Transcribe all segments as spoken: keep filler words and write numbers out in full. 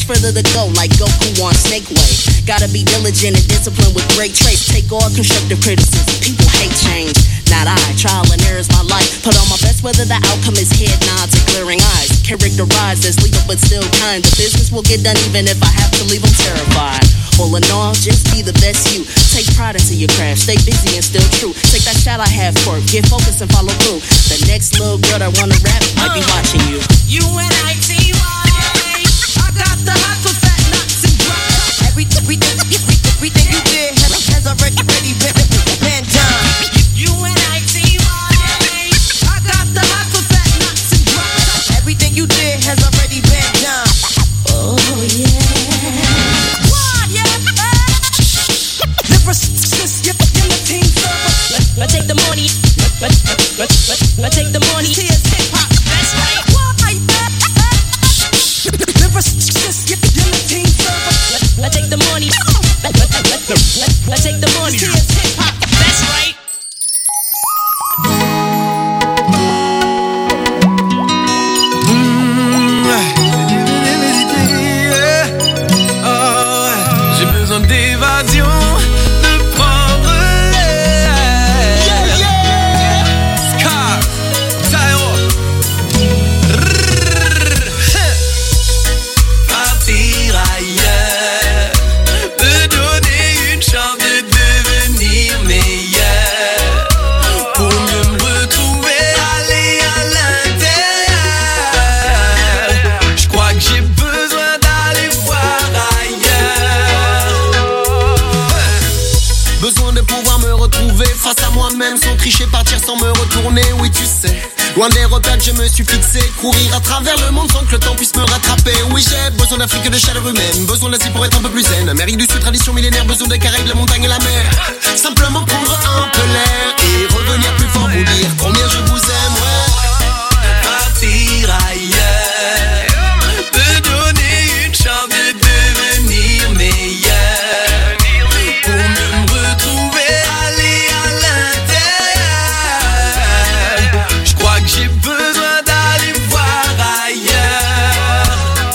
further to go, like Goku on Snake Way. Gotta be diligent and disciplined with great traits. Take all constructive criticism. People hate change, not I. Trial and error is my life. Put on my best, whether the outcome is head nods or clearing eyes. Characterized as lethal but still kind. The business will get done even if I have to leave them terrified. All in all, just be the best you. Take pride into your craft. Stay busy and still true. Take that shot I have for it. Get focused and follow through. The next little girl that wanna rap might be watching you. U N I T Y. I got the hot for fat nuts and drugs. Everything, everything, everything you did has, has already ready been, been done. U N I T Y. I got the hot for fat nuts and drugs. Everything you did has already been done. Oh yeah. What yeah? Never sis, you're in the team server. Let's take the money. Let's let's take the money. Here's hip hop. That's right. Why? Never sis, you're in the team server. Let's take the money. Let's take the money. Here's hip hop. That's right. J'ai besoin d'évasion, de prendre l'air. Yeah, yeah. Scar, Tyro. Partir ailleurs, me donner une chance de devenir meilleur. Pour mieux me retrouver, aller à l'intérieur. Je crois que j'ai besoin d'aller voir ailleurs. Besoin de pouvoir me retrouver face à moi-même, sans tricher, partir sans me retourner, oui tu sais. Loin des repères que je me suis fixé, courir à travers le monde sans que le temps puisse me rattraper. Oui j'ai besoin d'Afrique et de chaleur humaine, besoin d'Asie pour être un peu plus zen. Amérique du Sud, tradition millénaire, besoin des Caraïbes, la montagne et la mer. Simplement prendre un peu l'air et revenir plus fort, vous dire combien je vous aime, ouais. Partir ailleurs, me donner une chance de devenir meilleur. Pour mieux me retrouver, aller à l'intérieur. Je crois que j'ai besoin d'aller voir ailleurs.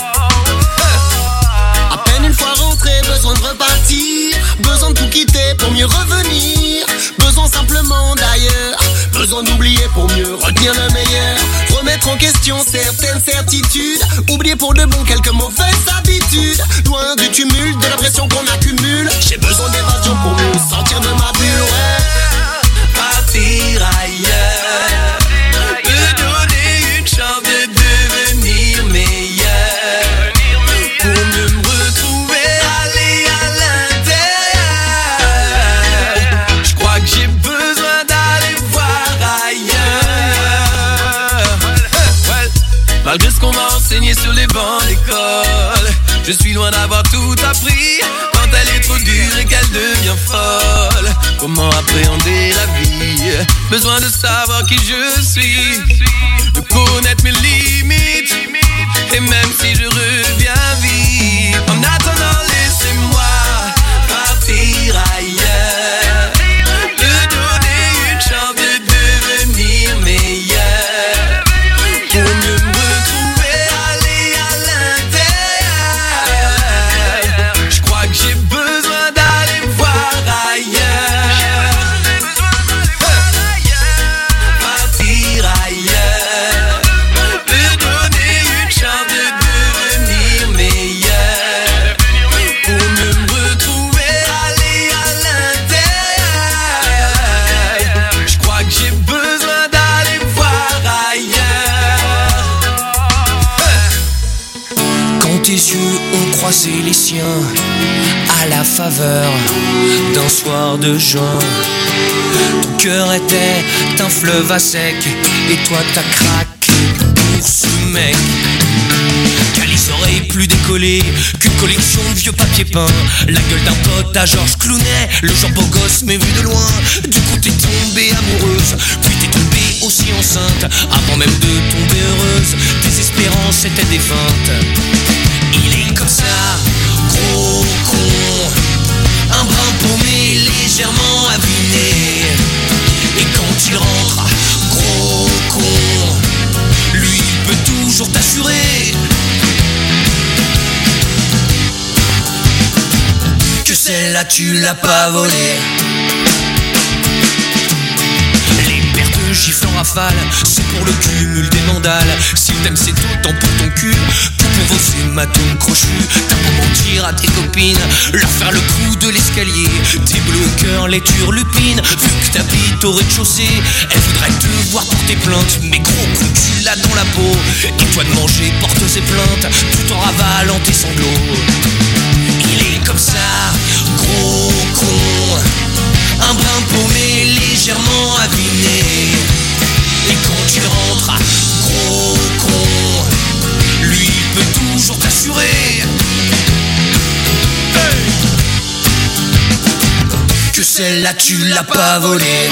À peine une fois rentré, besoin de repartir. Besoin de tout quitter pour mieux revenir. Besoin simplement d'ailleurs. Besoin d'oublier pour mieux retenir le meilleur. Remettre en question certaines certitudes. Oublier pour de bon quelques mauvaises habitudes. Loin du tumulte, de la pression qu'on accumule. J'ai besoin d'évasion pour mieux sortir de ma bulle, ouais. Partir ailleurs, me donner une chance de devenir meilleur. Pour mieux me retrouver, aller à l'intérieur. Je crois que j'ai besoin d'aller voir ailleurs. Malgré ce qu'on m'a enseigné sur les bancs d'école, je suis loin d'avoir tout appris. Quand elle est trop dure et qu'elle devient folle, comment appréhender la vie? Besoin de savoir qui je suis, de connaître mes limites. Et même si je reviens vite, en attendant laissez-moi partir ailleurs. Me donner une chance de devenir meilleur. Pour mieux me retrouver, aller à l'intérieur. Je crois que j'ai besoin d'aller voir ailleurs. Partir ailleurs, me donner une chance de devenir meilleur. Pour mieux me retrouver, aller à l'intérieur. Je crois que j'ai besoin d'aller voir ailleurs. Quand tes yeux ont croisé les siens à la faveur d'un soir de juin, ton cœur était un fleuve à sec et toi t'as craqué pour ce mec qui a les oreilles plus décollées qu'une collection de vieux papiers peints. La gueule d'un pote à Georges Clooney, le genre beau gosse mais vu de loin. Du coup t'es tombée amoureuse, puis t'es tombée aussi enceinte. Avant même de tomber heureuse, tes espérances étaient défuntes. Il est comme ça, gros con, un brin paumé, légèrement abîmé. Et quand il rentre, gros con, lui il peut toujours t'assurer celle-là tu l'as pas volée. Les paires de gifles en rafale, c'est pour le cumul des mandales. Si t'aimes c'est autant pour ton cul que pour vos hématomes crochus. T'as beau mentir à tes copines, leur faire le coup de l'escalier. Tes bleus au cœur les turlupines, vu que t'habites au rez-de-chaussée. Elle voudrait te voir porter plainte, mais gros coup tu l'as dans la peau. Et toi de manger porte ses plaintes, tout en ravalant tes sanglots. Il est comme ça, gros con, un brin paumé légèrement abîmé. Et quand tu rentres, gros con, lui peut toujours t'assurer hey que celle-là tu l'as pas volée.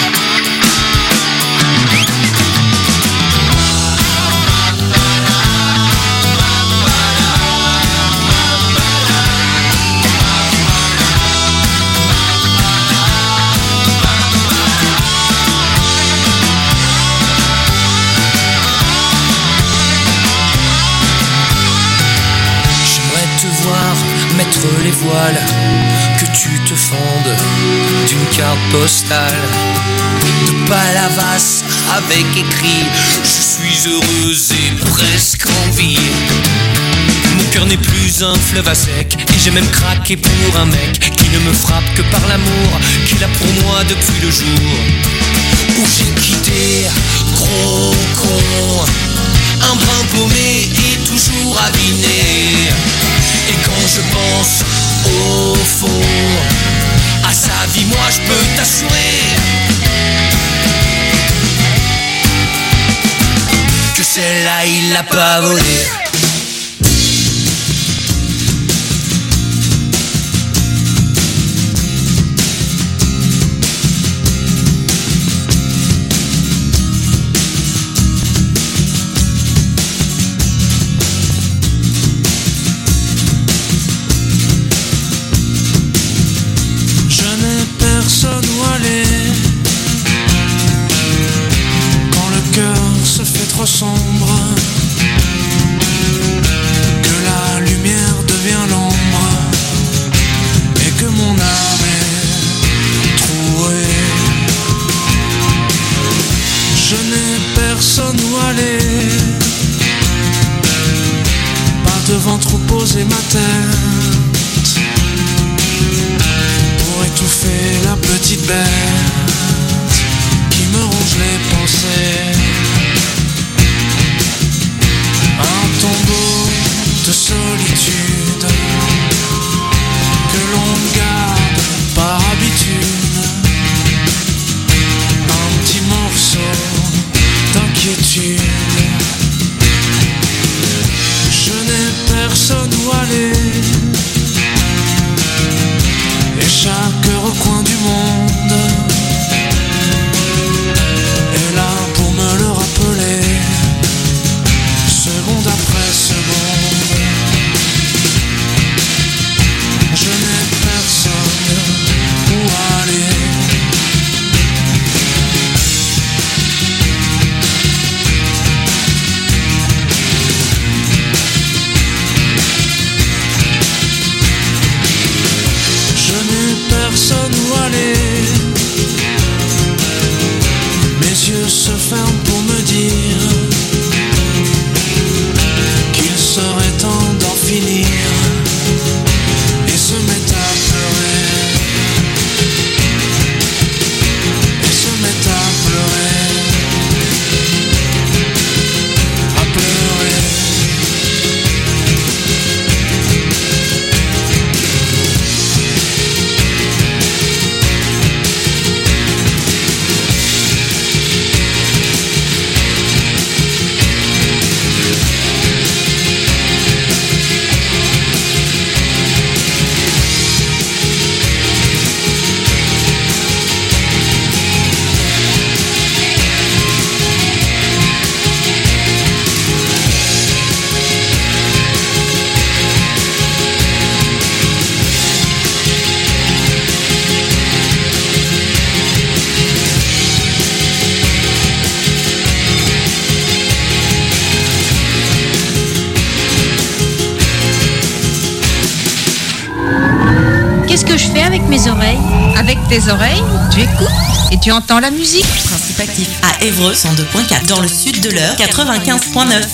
Mettre les voiles, que tu te fendes d'une carte postale de Palavas avec écrit « Je suis heureuse et presque en vie ». Mon cœur n'est plus un fleuve à sec et j'ai même craqué pour un mec qui ne me frappe que par l'amour qu'il a pour moi depuis le jour où j'ai quitté, gros con, un brin paumé et toujours aviné. Et quand je pense au fond à sa vie, moi je peux t'assurer que celle-là il l'a pas volée. Personne où aller quand le cœur se fait trop sombre, que la lumière devient l'ombre et que mon âme est trouée. Je n'ai personne où aller, pas de ventre où poser ma tête, étouffer la petite bête qui me ronge les pensées. Un tombeau de solitude que l'on garde par habitude. Un petit morceau d'inquiétude. Je n'ai personne où aller. Et chaque recoin du monde est là pour me le rappeler, seconde après seconde. Je n'ai personne où aller. Personne où aller. Mes yeux se ferment pour me dire qu'il serait temps d'en finir et se mettent à pleurer. Et se mettent à pleurer. À pleurer. tes oreilles. Avec tes oreilles, tu écoutes et tu entends la musique. Principe actif à Évreux cent deux point quatre. Dans le sud de l'Eure quatre-vingt-quinze point neuf.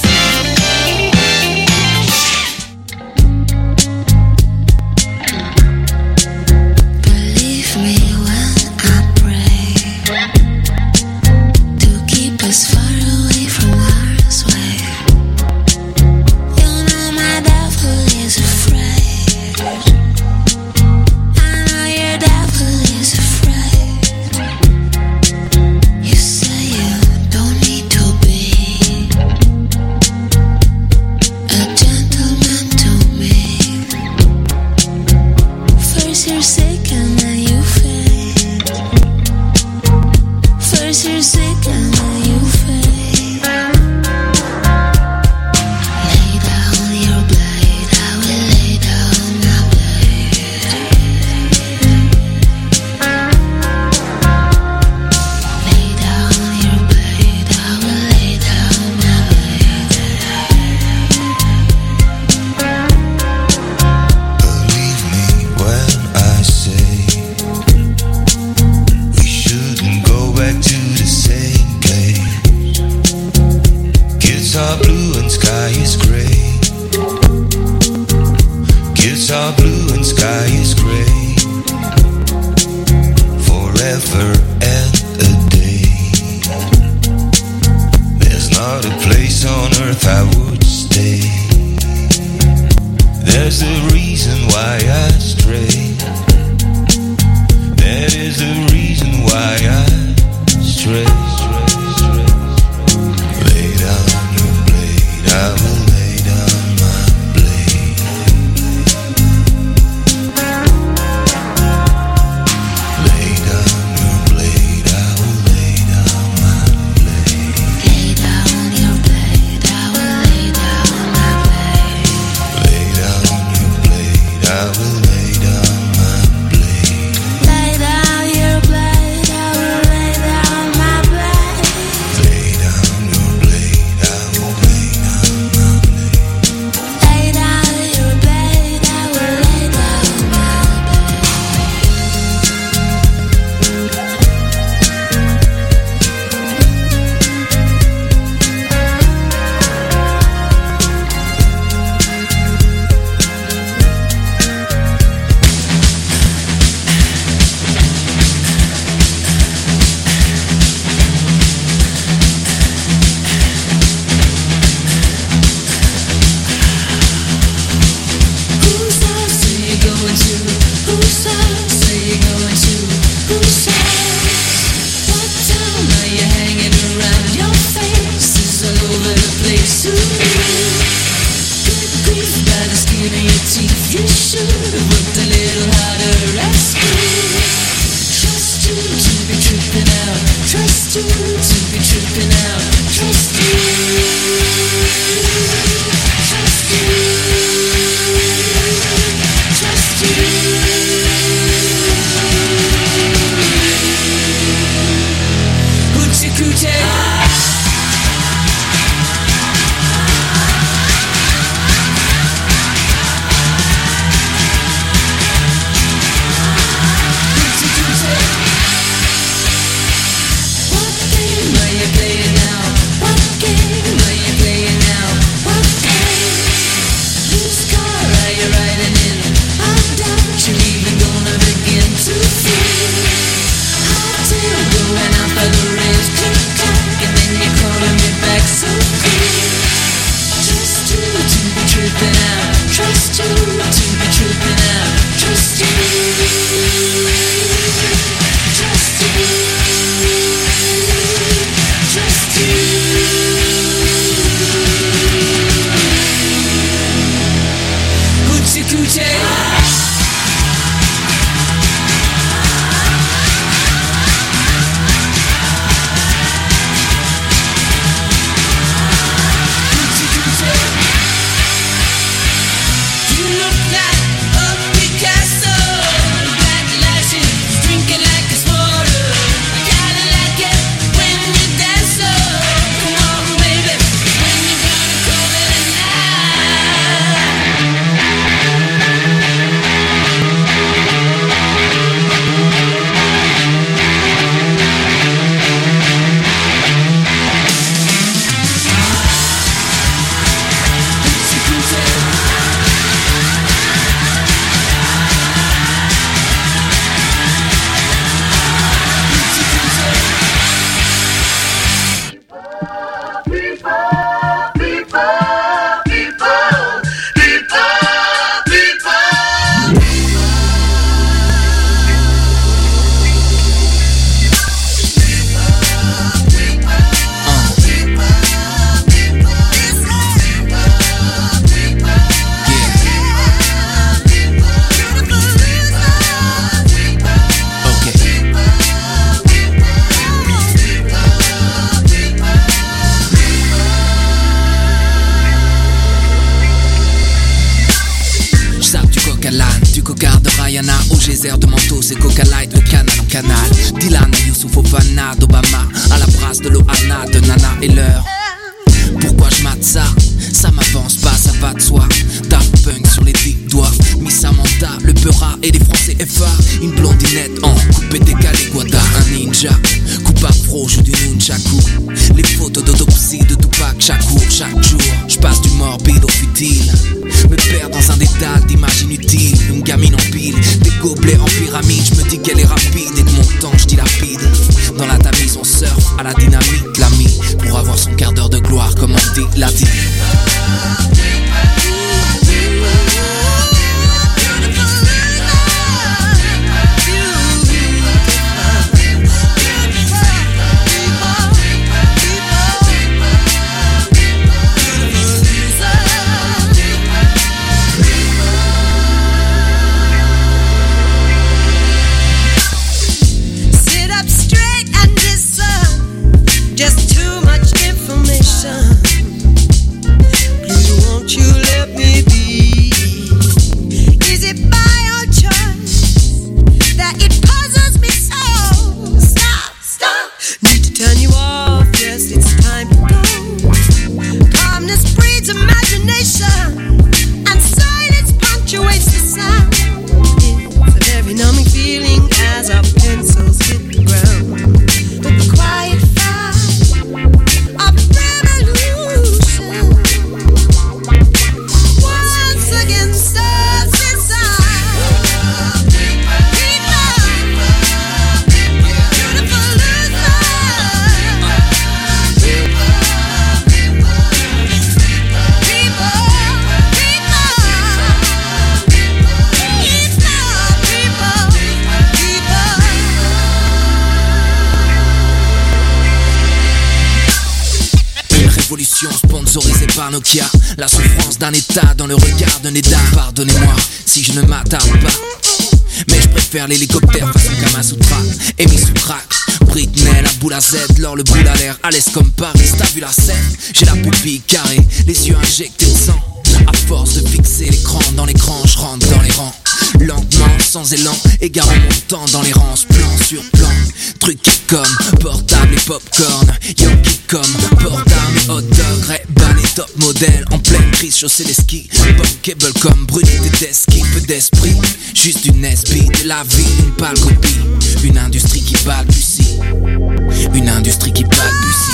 désert de Mentos et Coca Light, le canal en canal. Dylan, Youssouf, Fofana, d'Obama, à la brasse de Loana, de Nana et l'heure. Pourquoi je mate ça? Ça m'avance pas, ça va de soi. Daft Punk sur les dix doigts, Miss Samantha, le Peura et les Français F A. Une blondinette en coupé décalé, Guada, un ninja. Coupe afro, joue du nunchaku. Les photos d'autopsie de Tupac, chaque jour, chaque jour. Je passe du morbide au futile, me perds dans un dédale d'images inutiles. Une gamine en pile, des gobelets en pyramide. Je me dis qu'elle est rapide et que mon temps je dilapide. Dans la tamise on surfe à la dynamite, l'ami, pour avoir son quart d'heure de gloire comme on dit, l'a dit. Just too much information. Please won't you let me be? Is it by your choice that it puzzles me so? Stop, stop. Need to turn you off, yes, it's time to go. Calmness breeds imagination, and silence punctuates the sound. It's a very numbing feeling as our pencils hit the ground. The quiet sponsorisé par Nokia. La souffrance d'un état dans le regard d'un état. Pardonnez-moi si je ne m'attarde pas, mais je préfère l'hélicoptère façon Kamasutra. Émis sous crack, Britney, la boule à Z, l'or, le boule à l'air, à l'aise comme Paris. T'as vu la scène? J'ai la pupille carrée, les yeux injectés de sang. À force de fixer l'écran dans l'écran, je rentre dans les rangs. Lentement, sans élan, égarant mon temps dans les rangs, plan sur plan. Truqué comme portable et popcorn, Yankee comme port d'armes et hot dog, Ray-Ban et top modèle, en pleine crise, chausser les skis. Bankable comme brunette d'esquis, peu d'esprit, juste une S B de la vie, une pâle copie. Une industrie qui balbutie, une industrie qui balbutie.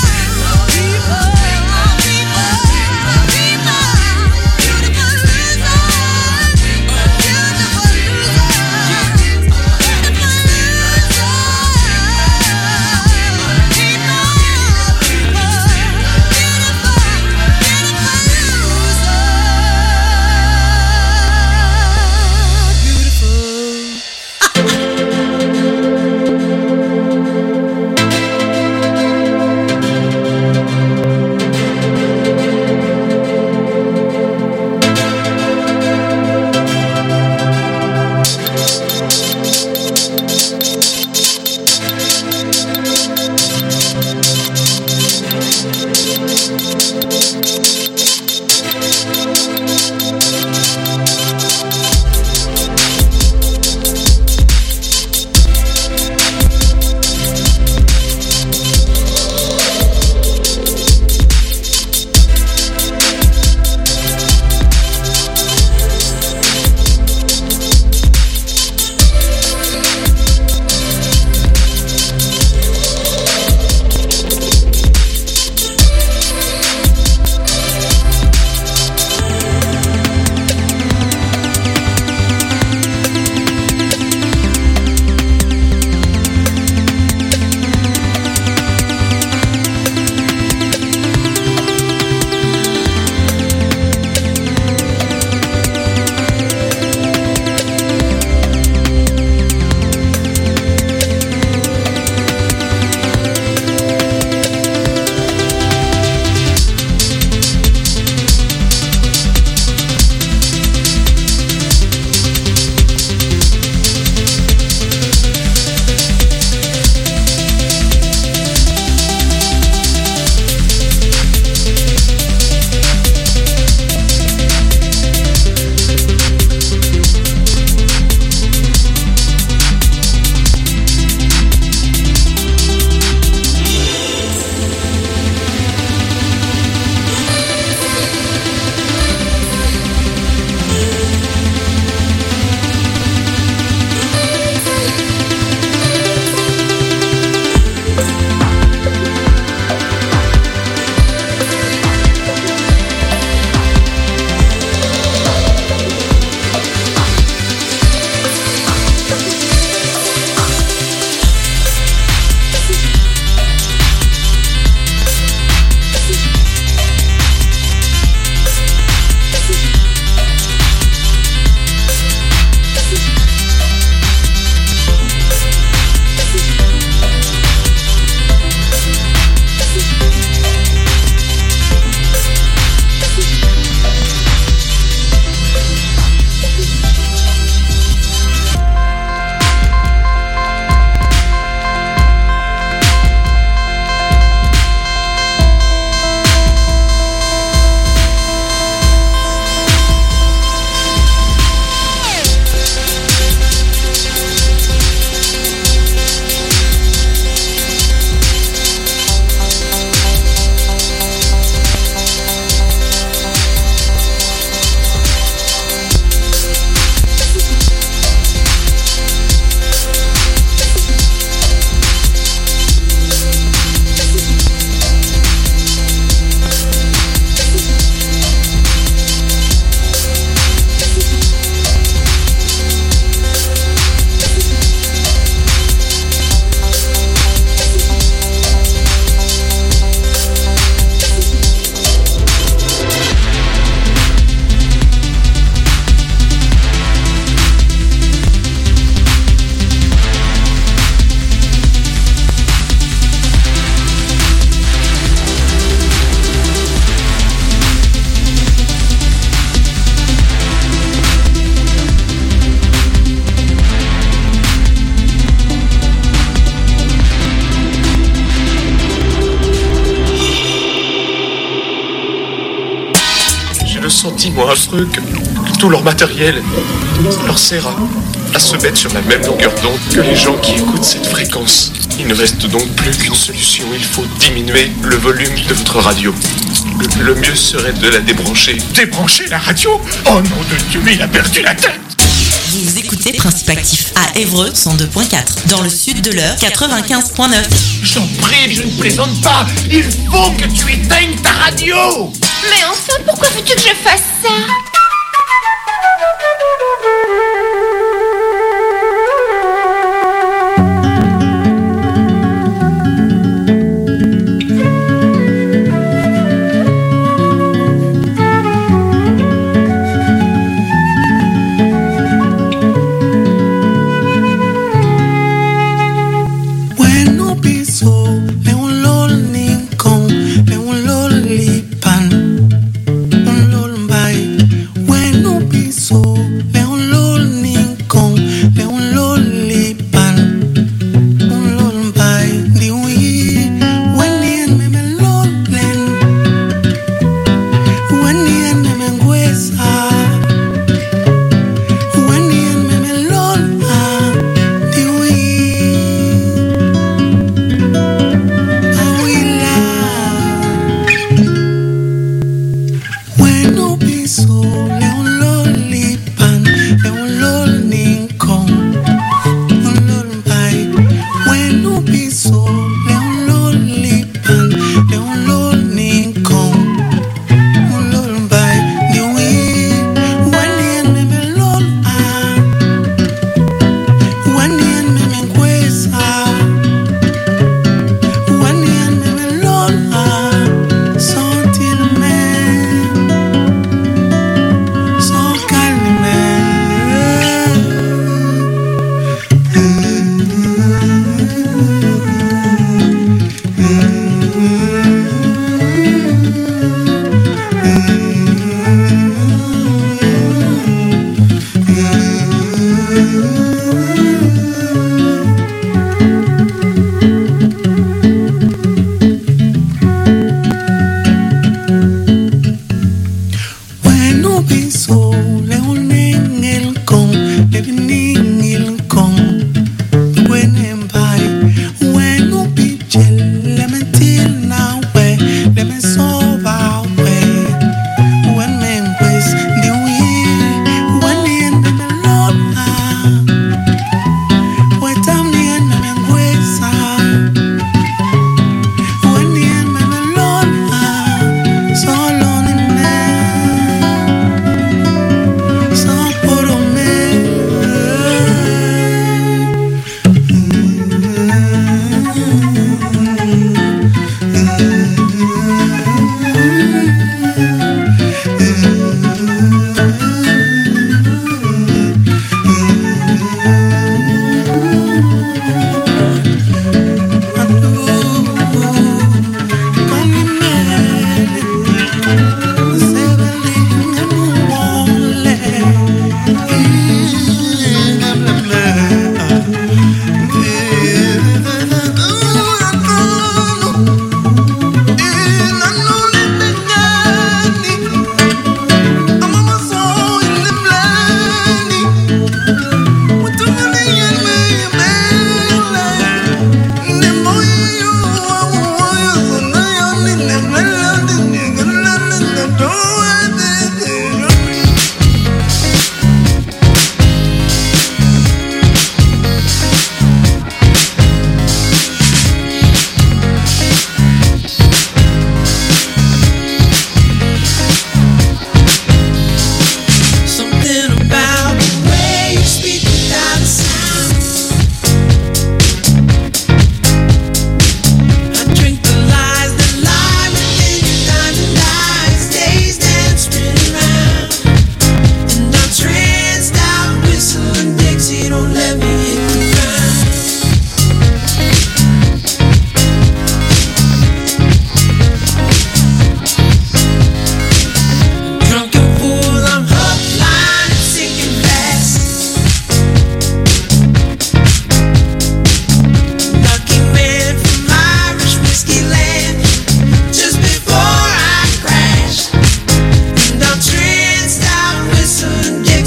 sentiment affreux que, que tout leur matériel leur sert à, à se mettre sur la même longueur d'onde que les gens qui écoutent cette fréquence. Il ne reste donc plus qu'une solution, il faut diminuer le volume de votre radio. Le, le mieux serait de la débrancher. Débrancher la radio ? Oh nom de Dieu, il a perdu la tête. Vous écoutez Principe Actif à Évreux cent deux virgule quatre, dans le sud de l'heure quatre-vingt-quinze virgule neuf. J'en prie, je ne plaisante pas. Il faut que tu éteignes ta radio. Mais enfin, pourquoi veux-tu que je fasse ça ?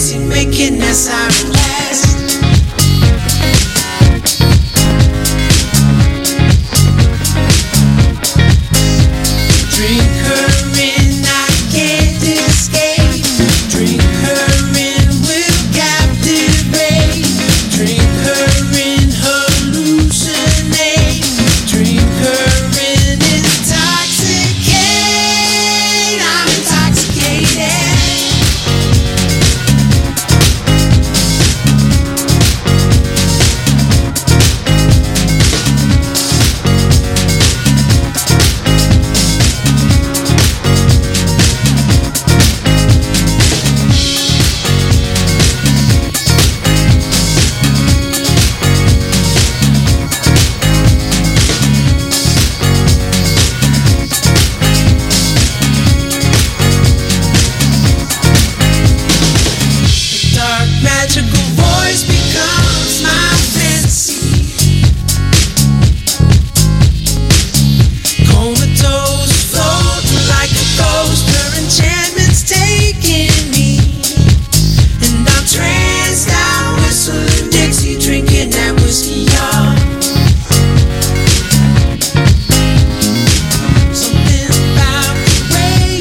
sin make it necessary.